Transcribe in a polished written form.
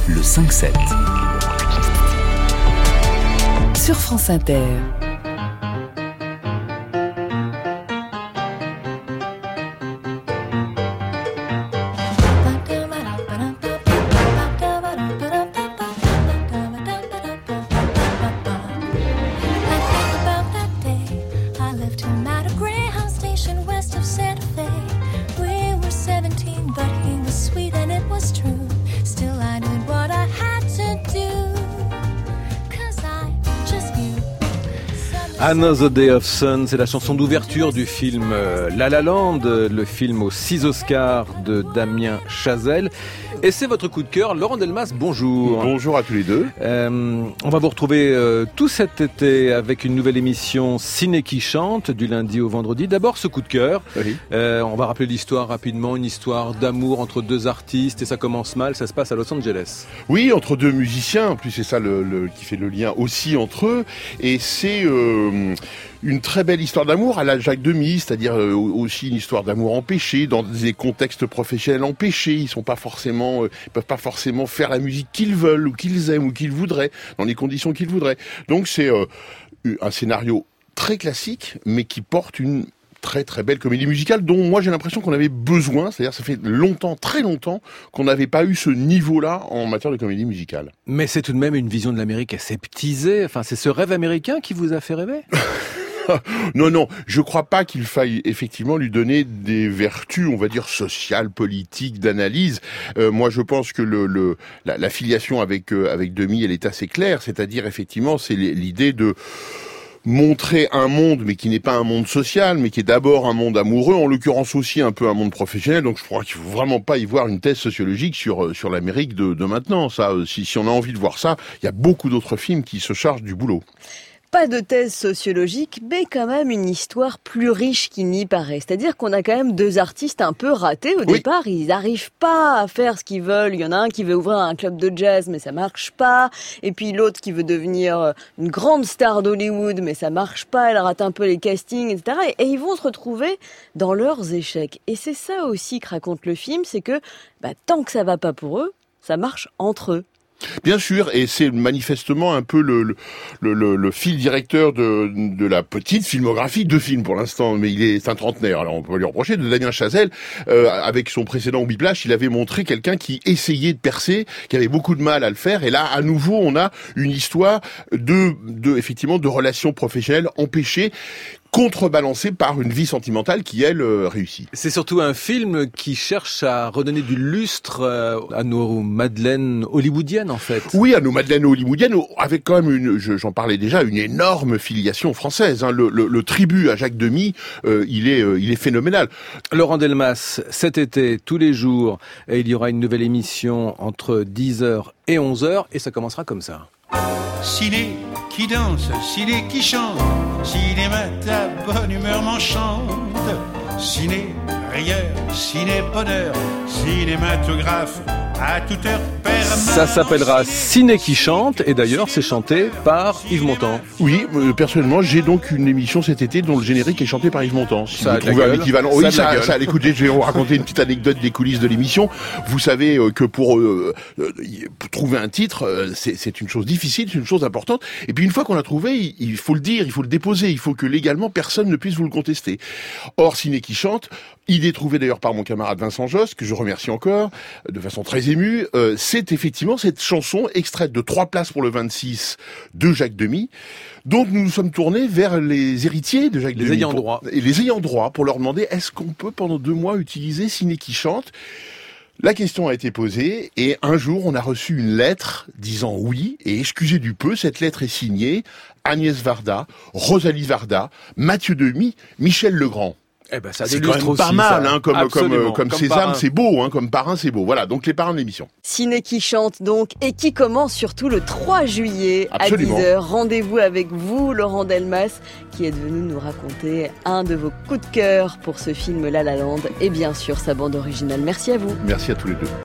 le 5-7. Sur France Inter. Another Day of Sun, c'est la chanson d'ouverture du film La La Land, le film aux 6 Oscars de Damien Chazelle. Et c'est votre coup de cœur. Laurent Delmas, bonjour. Bonjour à tous les deux. On va vous retrouver tout cet été avec une nouvelle émission Ciné qui chante, du lundi au vendredi. D'abord, ce coup de cœur. Oui. On va rappeler l'histoire rapidement, une histoire d'amour entre deux artistes, et ça commence mal, ça se passe à Los Angeles. Oui, entre deux musiciens, en plus c'est ça qui fait le lien aussi entre eux. Et c'est une très belle histoire d'amour à la Jacques Demy, c'est-à-dire aussi une histoire d'amour empêchée, dans des contextes professionnels empêchés. Ils peuvent pas forcément faire la musique qu'ils veulent, ou qu'ils aiment, ou qu'ils voudraient, dans les conditions qu'ils voudraient. Donc c'est un scénario très classique, mais qui porte une très très belle comédie musicale dont moi j'ai l'impression qu'on avait besoin, c'est-à-dire ça fait longtemps, très longtemps qu'on n'avait pas eu ce niveau-là en matière de comédie musicale. Mais c'est tout de même une vision de l'Amérique aseptisée, enfin c'est ce rêve américain qui vous a fait rêver? Non, je crois pas qu'il faille effectivement lui donner des vertus, on va dire sociales, politiques, d'analyse. Moi, je pense que la filiation avec Demy, elle est assez claire, c'est-à-dire effectivement, c'est l'idée de montrer un monde, mais qui n'est pas un monde social, mais qui est d'abord un monde amoureux, en l'occurrence aussi un peu un monde professionnel. Donc je crois qu'il faut vraiment pas y voir une thèse sociologique sur l'Amérique de maintenant. Ça, si on a envie de voir ça, il y a beaucoup d'autres films qui se chargent du boulot. Pas de thèse sociologique, mais quand même une histoire plus riche qu'il n'y paraît. C'est-à-dire qu'on a quand même deux artistes un peu ratés au départ. Ils n'arrivent pas à faire ce qu'ils veulent. Il y en a un qui veut ouvrir un club de jazz, mais ça marche pas. Et puis l'autre qui veut devenir une grande star d'Hollywood, mais ça marche pas. Elle rate un peu les castings, etc. Et ils vont se retrouver dans leurs échecs. Et c'est ça aussi que raconte le film, c'est que tant que ça va pas pour eux, ça marche entre eux. Bien sûr, et c'est manifestement un peu le fil directeur de la petite filmographie, 2 films pour l'instant, mais il est un trentenaire, alors on peut lui reprocher, de Damien Chazelle. Avec son précédent Whiplash, il avait montré quelqu'un qui essayait de percer, qui avait beaucoup de mal à le faire, et là, à nouveau, on a une histoire effectivement, de relations professionnelles empêchées, contrebalancée par une vie sentimentale qui, elle, réussit. C'est surtout un film qui cherche à redonner du lustre à nos madeleines hollywoodiennes, en fait. Oui, à nos madeleines hollywoodiennes, avec quand même j'en parlais déjà, une énorme filiation française. Hein. Le tribut à Jacques Demy, il est phénoménal. Laurent Delmas, cet été, tous les jours, il y aura une nouvelle émission entre 10h et 11h, et ça commencera comme ça. Ciné qui danse, ciné qui chante, cinéma ta bonne humeur m'enchante. Ciné rigueur, ciné bonheur, cinématographe à toute heure permanente. Ça s'appellera Ciné qui chante, et d'ailleurs c'est chanté par Yves Montand. Oui, personnellement j'ai donc une émission cet été dont le générique est chanté par Yves Montand. Si ça vous trouvez un équivalent, oui, ça écoutez, je vais vous raconter une petite anecdote des coulisses de l'émission. Vous savez que pour trouver un titre, c'est une chose difficile, c'est une chose importante. Et puis une fois qu'on l'a trouvé, il faut le dire, il faut le déposer, il faut que légalement personne ne puisse vous le contester. Or, Ciné qui chante, idée trouvée d'ailleurs par mon camarade Vincent Josse, que je remercie encore, de façon très émue, c'est effectivement cette chanson extraite de 3 places pour le 26 de Jacques Demy. Donc nous nous sommes tournés vers les héritiers de Jacques Demy. Les ayants droit. Et les ayants droit, pour leur demander, est-ce qu'on peut pendant 2 mois utiliser Ciné qui chante ? La question a été posée, et un jour on a reçu une lettre disant oui, et excusez du peu, cette lettre est signée Agnès Varda, Rosalie Varda, Mathieu Demy, Michel Legrand. Eh ben, ça c'est quand même pas mal, hein, comme Sésame, c'est beau, hein, comme Parrain, c'est beau. Voilà, donc les parrains de l'émission. Ciné qui chante donc, et qui commence surtout le 3 juillet Absolument. à 10h. Rendez-vous avec vous, Laurent Delmas, qui est venu nous raconter un de vos coups de cœur pour ce film La La Land, et bien sûr sa bande originale. Merci à vous. Merci à tous les deux.